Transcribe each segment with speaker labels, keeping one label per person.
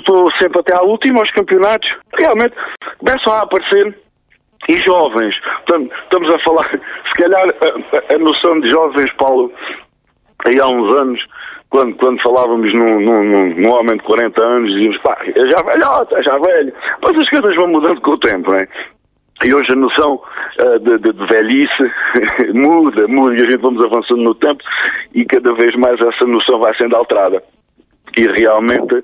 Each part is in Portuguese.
Speaker 1: estou sempre até à última aos campeonatos, realmente começam a aparecer e jovens. Portanto, estamos a falar, se calhar a noção de jovens, Paulo, aí há uns anos, quando falávamos num homem de 40 anos, dizíamos, pá, é já velhota, é já velho. Mas as coisas vão mudando com o tempo, não é? E hoje a noção de velhice muda, e a gente vamos avançando no tempo e cada vez mais essa noção vai sendo alterada. E realmente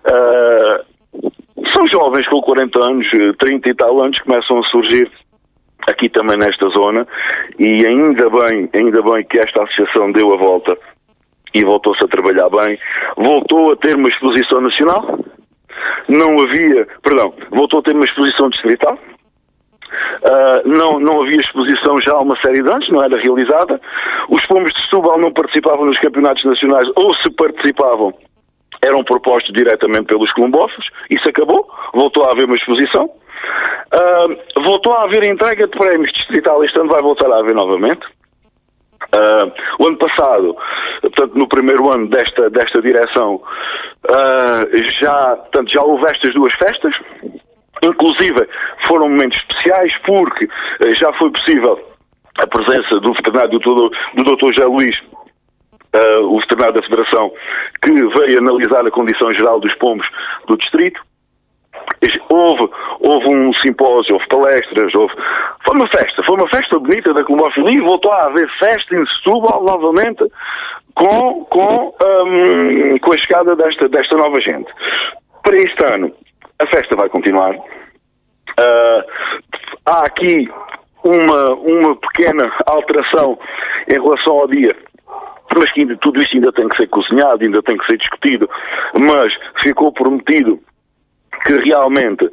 Speaker 1: são jovens com 40 anos, 30 e tal anos, que começam a surgir aqui também nesta zona, e ainda bem que esta associação deu a volta e voltou-se a trabalhar bem, voltou a ter uma exposição nacional, voltou a ter uma exposição distrital. Não havia exposição já há uma série de anos, não era realizada. Os pombos de Setúbal não participavam nos campeonatos nacionais, ou se participavam, eram propostos diretamente pelos colombófilos. Isso acabou, voltou a haver uma exposição, voltou a haver entrega de prémios distrital. Este ano vai voltar a haver novamente. O ano passado, portanto, no primeiro ano desta direção, já houve estas duas festas. Inclusive foram momentos especiais porque já foi possível a presença do veterinário do Dr. José Luís, o veterinário da Federação, que veio analisar a condição geral dos pombos do distrito. Houve um simpósio, houve palestras, foi uma festa bonita da colombofilia, e voltou a haver festa em Setúbal novamente com a chegada desta nova gente. Para este ano a festa vai continuar. Há aqui uma pequena alteração em relação ao dia, mas que tudo isto ainda tem que ser cozinhado, ainda tem que ser discutido, mas ficou prometido que realmente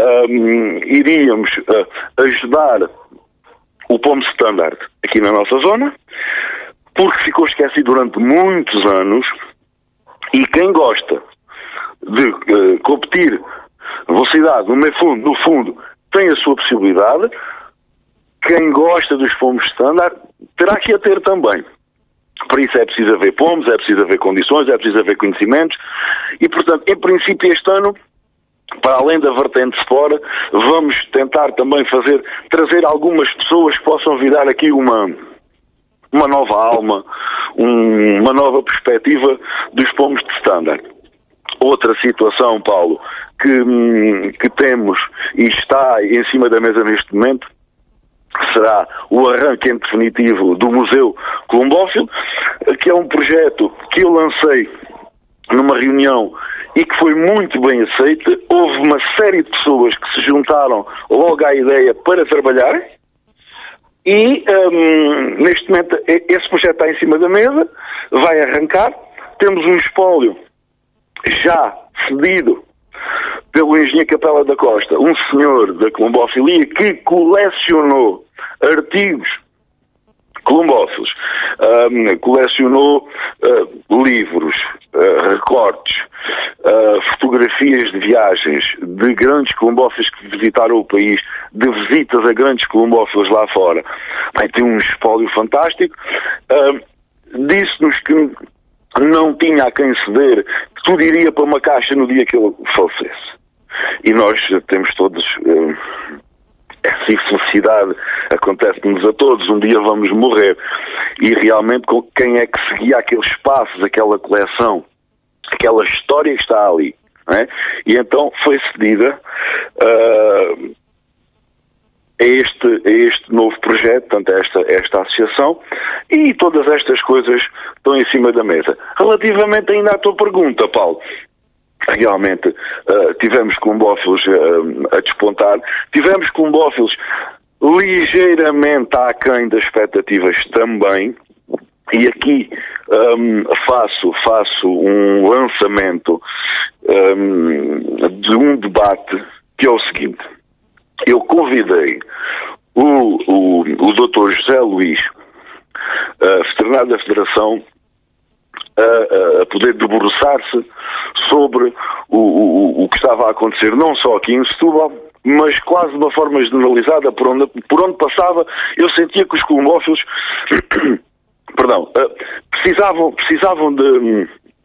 Speaker 1: iríamos ajudar o pombo standard aqui na nossa zona, porque ficou esquecido durante muitos anos, e quem gosta de competir velocidade no fundo tem a sua possibilidade. Quem gosta dos pombos standard terá que a ter também. Por isso é preciso haver pombos, é preciso haver condições, é preciso haver conhecimentos, e portanto, em princípio, este ano, para além da vertente de fora, vamos tentar também trazer algumas pessoas que possam virar aqui uma nova alma, uma nova perspectiva dos pombos de standard. Outra situação, Paulo, que temos e está em cima da mesa neste momento, será o arranque em definitivo do Museu Colombófilo, que é um projeto que eu lancei numa reunião e que foi muito bem aceita. Houve uma série de pessoas que se juntaram logo à ideia para trabalhar, e neste momento esse projeto está em cima da mesa, vai arrancar. Temos um espólio já cedido pelo engenheiro Capela da Costa, um senhor da colombofilia que colecionou artigos colombófilos, colecionou livros, recortes, fotografias de viagens de grandes colombófilos que visitaram o país, de visitas a grandes colombófilos lá fora. Bem, tem um espólio fantástico. Disse-nos que não tinha a quem ceder, que tudo iria para uma caixa no dia que ele falecesse. E nós temos todos essa infelicidade, acontece-nos a todos, um dia vamos morrer. E realmente quem é que seguia aqueles espaços, aquela coleção, aquela história que está ali, não é? E então foi cedida a este novo projeto, portanto, a esta associação, e todas estas coisas estão em cima da mesa. Relativamente ainda à tua pergunta, Paulo, realmente tivemos colombófilos a despontar, tivemos colombófilos ligeiramente aquém das expectativas também, e aqui faço um lançamento de um debate que é o seguinte. Eu convidei o Dr. José Luís, veterinário da Federação, a poder debruçar-se sobre o que estava a acontecer, não só aqui em Setúbal, mas quase de uma forma generalizada, por onde passava. Eu sentia que os colombófilos precisavam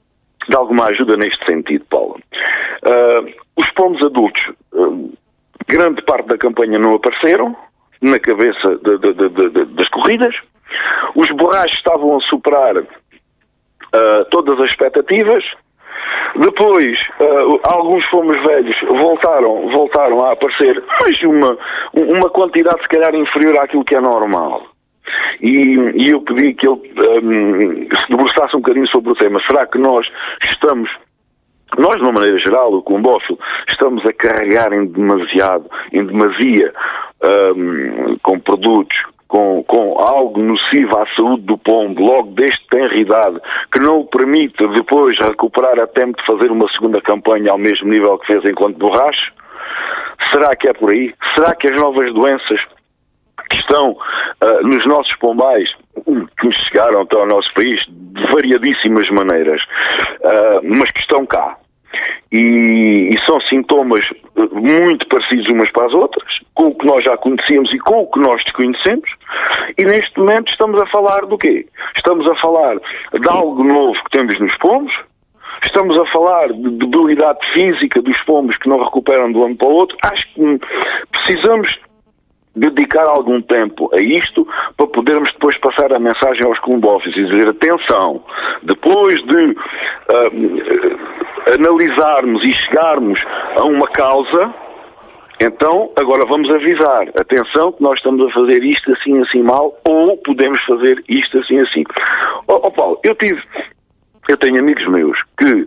Speaker 1: de alguma ajuda neste sentido, Paulo. Os pombos adultos, grande parte da campanha não apareceram na cabeça das corridas. Os borrachos estavam a superar todas as expectativas. Depois, alguns fomos velhos voltaram a aparecer, mas uma quantidade se calhar inferior àquilo que é normal. E eu pedi que ele se debruçasse um bocadinho sobre o tema. Será que nós, de uma maneira geral, o combófilo, estamos a carregar em demasia, com produtos, com algo nocivo à saúde do pombo, logo desde tenra idade, que não o permite depois recuperar a tempo de fazer uma segunda campanha ao mesmo nível que fez enquanto borracho? Será que é por aí? Será que as novas doenças que estão nos nossos pombais, que nos chegaram até ao nosso país de variadíssimas maneiras, mas que estão cá, e são sintomas muito parecidos umas para as outras, com o que nós já conhecíamos e com o que nós desconhecemos, e neste momento estamos a falar do quê? Estamos a falar de algo novo que temos nos pombos, estamos a falar de debilidade física dos pombos que não recuperam de um ano para o outro. Acho que precisamos dedicar algum tempo a isto para podermos depois passar a mensagem aos combófilos e dizer: atenção, depois de analisarmos e chegarmos a uma causa, então agora vamos avisar: atenção, que nós estamos a fazer isto assim, assim mal, ou podemos fazer isto assim, assim. Paulo, eu tenho amigos meus que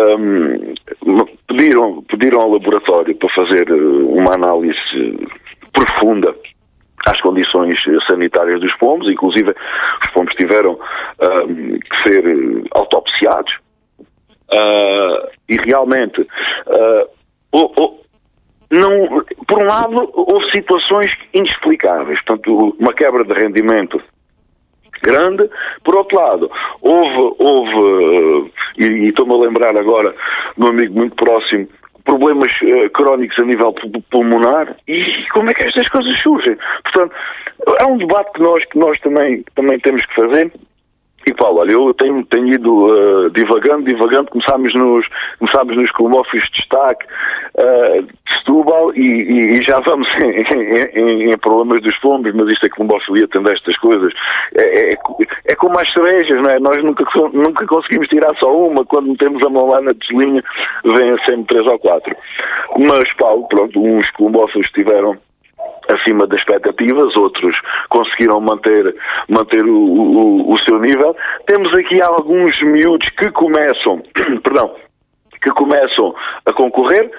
Speaker 1: pediram ao laboratório para fazer uma análise profunda às condições sanitárias dos pombos. Inclusive os pombos tiveram que ser autopsiados, e realmente não, por um lado houve situações inexplicáveis, portanto uma quebra de rendimento grande. Por outro lado, houve e estou-me a lembrar agora de um amigo muito próximo, problemas crónicos a nível pulmonar. E como é que estas coisas surgem? Portanto, é um debate que nós também temos que fazer. E Paulo, olha, eu tenho ido divagando, começámos nos combófilos de destaque de Setúbal e já vamos em problemas dos pombos, mas isto é combófilia, tendo estas coisas. É como as cerejas, não é? Nós nunca conseguimos tirar só uma, quando metemos a mão lá na deslinha, vêm sempre 3 ou 4. Mas, Paulo, pronto, uns combófilos tiveram acima das expectativas, outros conseguiram manter o seu nível. Temos aqui alguns miúdos que começam a concorrer,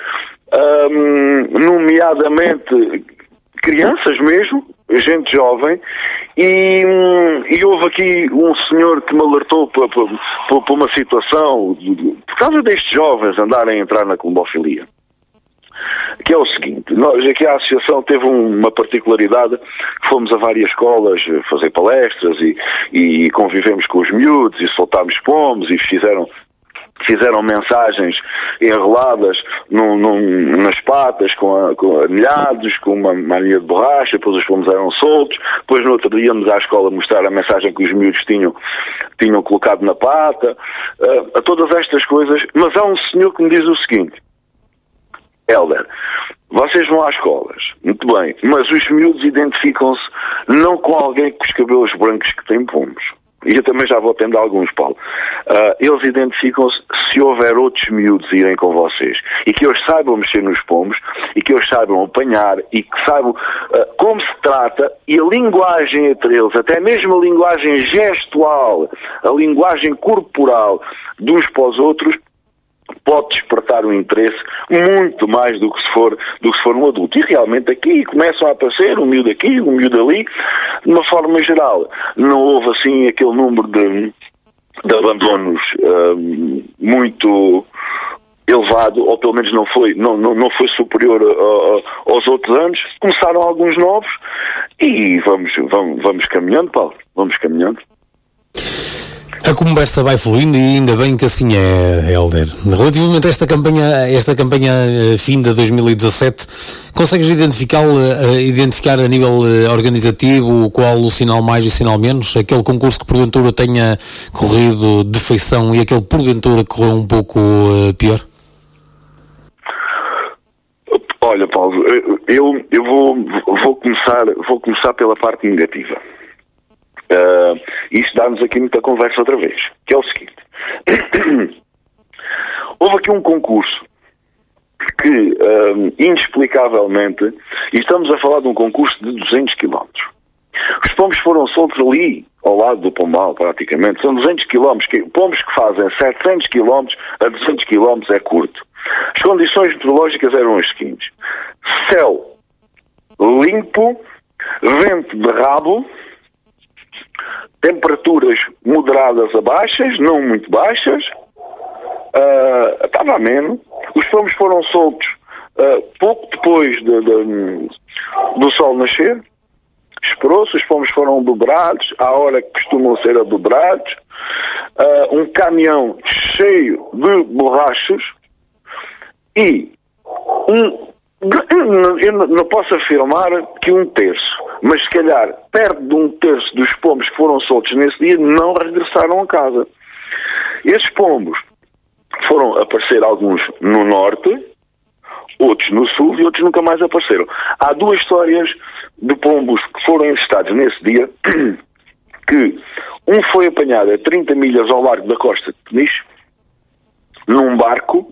Speaker 1: nomeadamente crianças mesmo, gente jovem, e houve aqui um senhor que me alertou por uma situação, por causa destes jovens andarem a entrar na combofilia, que é o seguinte: nós aqui a associação teve uma particularidade, que fomos a várias escolas fazer palestras e convivemos com os miúdos e soltámos pombos e fizeram mensagens enroladas nas patas, com anilhados, com uma mania de borracha. Depois os pombos eram soltos. Depois no outro dia íamos à escola mostrar a mensagem que os miúdos tinham colocado na pata, a todas estas coisas. Mas há um senhor que me diz o seguinte: Hélder, vocês vão às escolas, muito bem, mas os miúdos identificam-se não com alguém com os cabelos brancos que tem pombos. E eu também já vou tendo alguns, Paulo. Eles identificam-se se houver outros miúdos irem com vocês. E que eles saibam mexer nos pombos, e que eles saibam apanhar, e que saibam como se trata, e a linguagem entre eles, até mesmo a linguagem gestual, a linguagem corporal de uns para os outros, pode despertar um interesse muito mais do que se for um adulto. E realmente aqui começam a aparecer um miúdo aqui, um miúdo ali. De uma forma geral, não houve assim aquele número de abandonos muito elevado, ou pelo menos não foi superior aos outros anos. Começaram alguns novos e vamos caminhando, Paulo, vamos caminhando.
Speaker 2: A conversa vai fluindo e ainda bem que assim é, Hélder. Relativamente a esta campanha fim de 2017, consegues identificar a nível organizativo qual o sinal mais e o sinal menos? Aquele concurso que porventura tenha corrido de feição e aquele porventura que correu um pouco pior?
Speaker 1: Olha, Paulo, eu vou começar pela parte negativa. Isto dá-nos aqui muita conversa outra vez, que é o seguinte. Houve aqui um concurso que, inexplicavelmente, e estamos a falar de um concurso de 200 km. Os pombos foram soltos ali, ao lado do Pombal, praticamente. São 200 km. Pombos que fazem 700 km a 200 km é curto. As condições meteorológicas eram as seguintes. Céu limpo, vento de rabo, temperaturas moderadas a baixas, não muito baixas, estava ameno. Os pombos foram soltos pouco depois do sol nascer. Esperou-se, os pombos foram dobrados, à hora que costumam ser adobrados. Um caminhão cheio de borrachos e eu não posso afirmar que 1/3, mas se calhar perto de 1/3 dos pombos que foram soltos nesse dia não regressaram a casa. Esses pombos foram aparecer alguns no norte, outros no sul e outros nunca mais apareceram. Há duas histórias de pombos que foram enlistados nesse dia, que um foi apanhado a 30 milhas ao largo da costa de Peniche, num barco,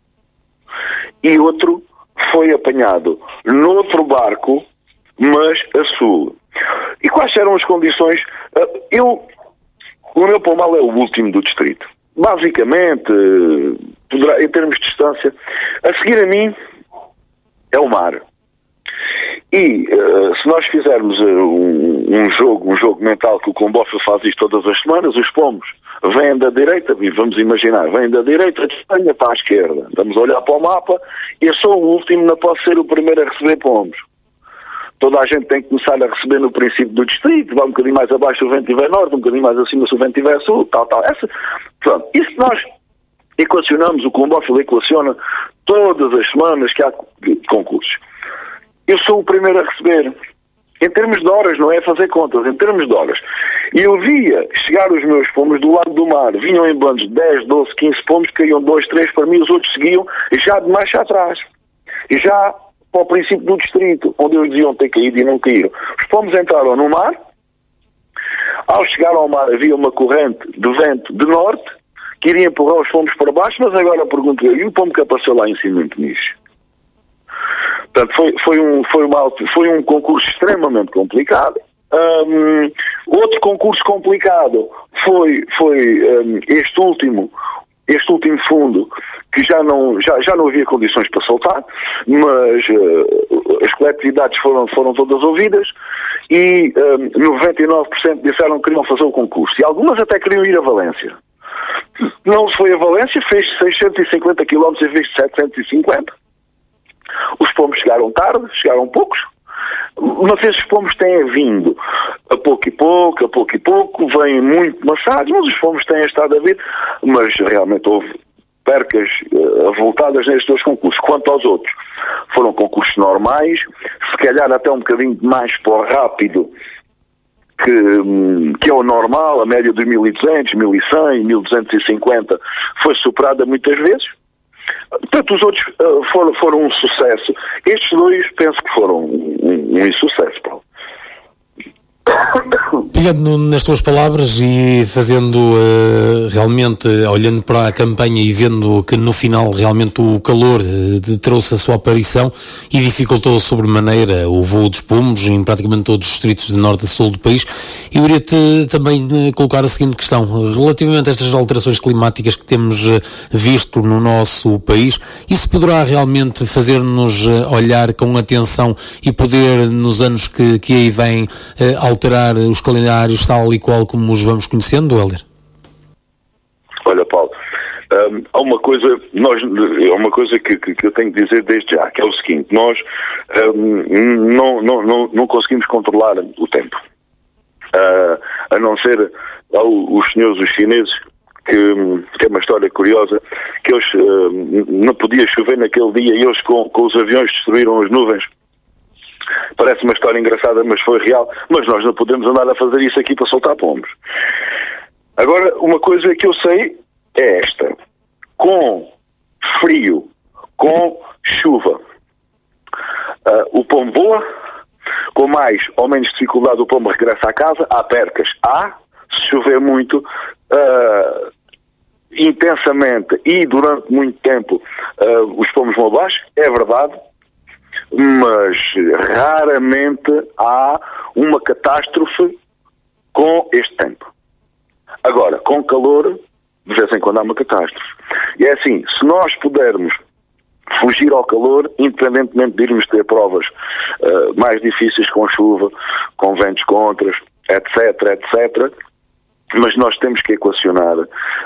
Speaker 1: e outro foi apanhado noutro barco, mas a sul. E quais eram as condições? O meu Pombal é o último do distrito. Basicamente, em termos de distância, a seguir a mim é o mar. E se nós fizermos um jogo mental que o Combófilo faz isto todas as semanas, os pombos vêm da direita, vamos imaginar, vêm da direita de Espanha para a esquerda. Vamos olhar para o mapa e eu sou o último, não posso ser o primeiro a receber pombos. Toda a gente tem que começar a receber no princípio do distrito, vai um bocadinho mais abaixo se o vento estiver norte, um bocadinho mais acima se o vento estiver sul, tal. Pronto, isso nós equacionamos, o Combófilo equaciona todas as semanas que há concursos. Eu sou o primeiro a receber. Em termos de horas, não é fazer contas, em termos de horas. E eu via chegar os meus pombos do lado do mar, vinham em bandos de 10, 12, 15 pombos, caíam 2, 3 para mim, os outros seguiam, e já de marcha atrás. E já para o princípio do distrito, onde eles diziam ter caído e não caíram. Os pombos entraram no mar, ao chegar ao mar havia uma corrente de vento de norte, que iria empurrar os pombos para baixo, mas agora pergunto eu, e o pombo que apareceu lá em cima em Peniche? Portanto, foi um concurso extremamente complicado. Outro concurso complicado foi este último fundo, que já não havia condições para soltar, mas as coletividades foram todas ouvidas e 99% disseram que queriam fazer o concurso. E algumas até queriam ir a Valência. Não se foi a Valência, fez 650 km em vez de 750. Os pombos chegaram tarde, chegaram poucos, mas esses pombos têm vindo a pouco e pouco, vêm muito maçados, mas os pombos têm estado a vir, mas realmente houve percas avultadas nestes dois concursos. Quanto aos outros, foram concursos normais, se calhar até um bocadinho mais para o rápido, que é o normal, a média de 1200, 1100, 1250 foi superada muitas vezes. Portanto, os outros foram um sucesso. Estes dois penso que foram um insucesso, Paulo.
Speaker 2: Pegando nas tuas palavras e fazendo realmente, olhando para a campanha e vendo que no final realmente o calor trouxe a sua aparição e dificultou sobremaneira o voo dos pombos em praticamente todos os distritos de norte a sul do país, eu iria-te também colocar a seguinte questão, relativamente a estas alterações climáticas que temos visto no nosso país, isso poderá realmente fazer-nos olhar com atenção e poder, nos anos que aí vêm, alterar os calendários tal e qual como os vamos conhecendo, Hélder?
Speaker 1: Olha, Paulo, há uma coisa que eu tenho que dizer desde já, que é o seguinte: nós não conseguimos controlar o tempo, a não ser Há os senhores, os chineses, que é uma história curiosa, que eles não podia chover naquele dia e eles com os aviões destruíram as nuvens. Parece uma história engraçada, mas foi real. Mas nós não podemos andar a fazer isso aqui para soltar pombos. Agora, uma coisa que eu sei é esta. Com frio, com chuva, o pombo voa, com mais ou menos dificuldade o pombo regressa à casa, há percas. Se chover muito, intensamente e durante muito tempo, os pombos vão abaixo, é verdade, mas raramente há uma catástrofe com este tempo. Agora, com calor, de vez em quando há uma catástrofe. E é assim, se nós pudermos fugir ao calor, independentemente de irmos ter provas mais difíceis com chuva, com ventos contras, etc., mas nós temos que equacionar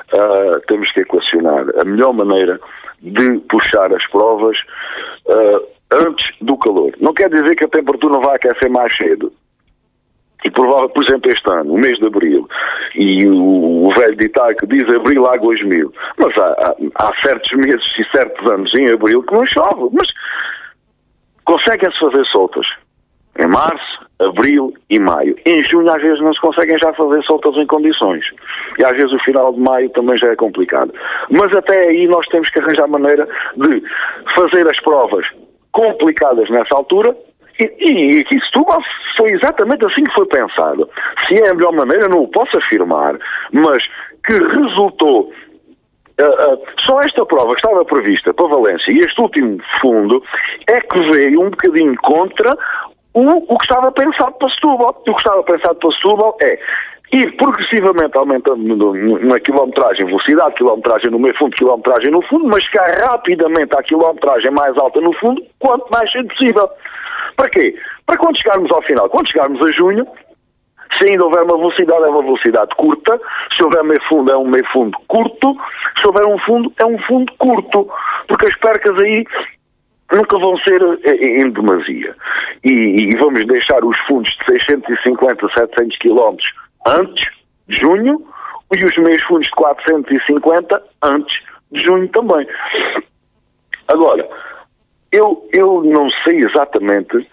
Speaker 1: a melhor maneira de puxar as provas antes do calor. Não quer dizer que a temperatura não vai aquecer mais cedo. E provável, por exemplo, este ano, o mês de abril, e o velho ditado que diz abril águas mil, mas há certos meses e certos anos em abril que não chove, mas conseguem-se fazer soltas em março, abril e maio. Em junho às vezes não se conseguem já fazer soltas em condições, e às vezes o final de maio também já é complicado, mas até aí nós temos que arranjar maneira de fazer as provas complicadas nessa altura. E aqui Setúbal foi exatamente assim que foi pensado. Se é a melhor maneira, não o posso afirmar, mas que resultou. Só esta prova que estava prevista para Valência e este último fundo é que veio um bocadinho contra o que estava pensado para Setúbal. O que estava pensado para Setúbal é ir progressivamente aumentando na quilometragem, velocidade, quilometragem no meio fundo, quilometragem no fundo, mas chegar rapidamente à quilometragem mais alta no fundo, quanto mais cedo possível. Para quê? Para quando chegarmos ao final, quando chegarmos a junho, se ainda houver uma velocidade, é uma velocidade curta, se houver meio fundo, é um meio fundo curto, se houver um fundo, é um fundo curto, porque as percas aí nunca vão ser em demasia. E vamos deixar os fundos de 650, 700 km antes de junho e os meios fundos de 450 antes de junho também. Agora, eu não sei exatamente,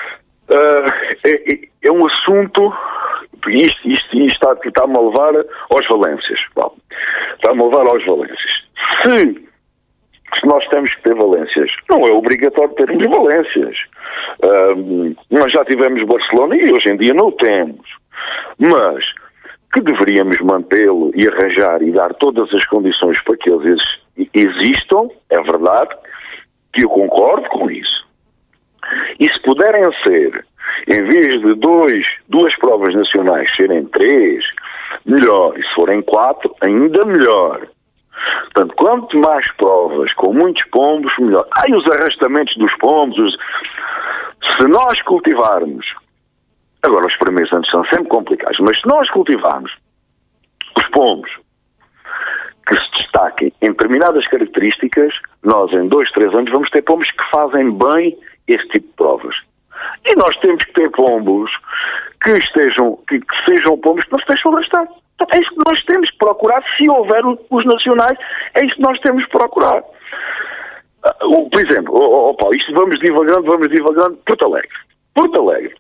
Speaker 1: é um assunto, isto está-me a levar aos Valências. Está-me a levar aos Valências. Se nós temos que ter Valências, não é obrigatório termos Valências. Nós já tivemos Barcelona e hoje em dia não o temos. Mas que deveríamos mantê-lo e arranjar e dar todas as condições para que eles existam, é verdade, que eu concordo com isso. E se puderem ser, em vez de duas provas nacionais serem 3, melhor. E se forem 4, ainda melhor. Portanto, quanto mais provas, com muitos pombos, melhor. E os arrastamentos dos pombos, se nós cultivarmos, agora os primeiros anos são sempre complicados, mas se nós cultivarmos os pombos que se destaquem em determinadas características, nós em 2, 3 anos vamos ter pombos que fazem bem este tipo de provas. E nós temos que ter pombos que sejam pombos que não se deixam arrastar. Então, é isso que nós temos que procurar, se houver os nacionais, é isso que nós temos que procurar. Por exemplo, Paulo, isto vamos divagando, Porto Alegre.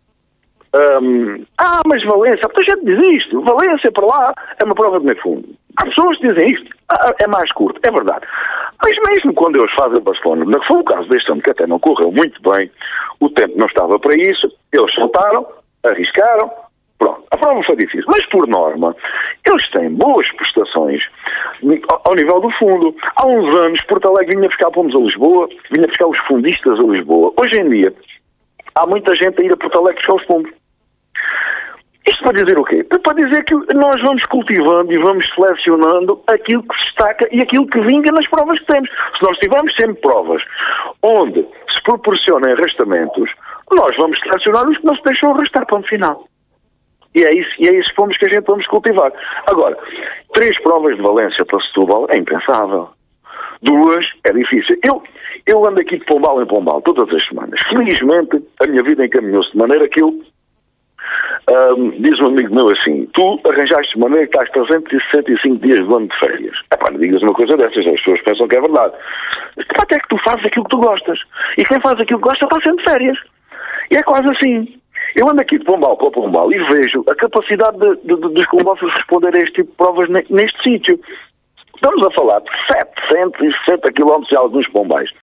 Speaker 1: Mas Valência, a gente diz isto, Valência para lá é uma prova de meio fundo. Há pessoas que dizem isto, é mais curto, é verdade. Mas mesmo quando eles fazem Barcelona, que foi o caso deste ano, que até não correu muito bem, o tempo não estava para isso, eles saltaram, arriscaram, pronto, a prova foi difícil. Mas por norma, eles têm boas prestações ao nível do fundo. Há uns anos, Porto Alegre vinha buscar pombos a Lisboa, vinha buscar os fundistas a Lisboa. Hoje em dia, há muita gente a ir a Porto Alegre buscar os pombos. Isto para dizer o quê? Para dizer que nós vamos cultivando e vamos selecionando aquilo que se destaca e aquilo que vinga nas provas que temos. Se nós tivermos sempre provas onde se proporcionem arrastamentos, nós vamos selecionar os que não se deixam arrastar para o final. E é esses pombos que a gente vamos cultivar. Agora, 3 provas de Valência para Setúbal é impensável. 2 é difícil. Eu ando aqui de pombal em pombal todas as semanas. Felizmente, a minha vida encaminhou-se de maneira que eu Diz um amigo meu assim, tu arranjaste de maneira que estás 365 dias do ano de férias. Não digas uma coisa dessas, as pessoas pensam que é verdade. Até que tu fazes aquilo que tu gostas. E quem faz aquilo que gosta está sempre de férias. E é quase assim. Eu ando aqui de Pombal para Pombal e vejo a capacidade dos comboios responder a este tipo de provas neste sítio. Estamos a falar de 760 km de alguns pombais.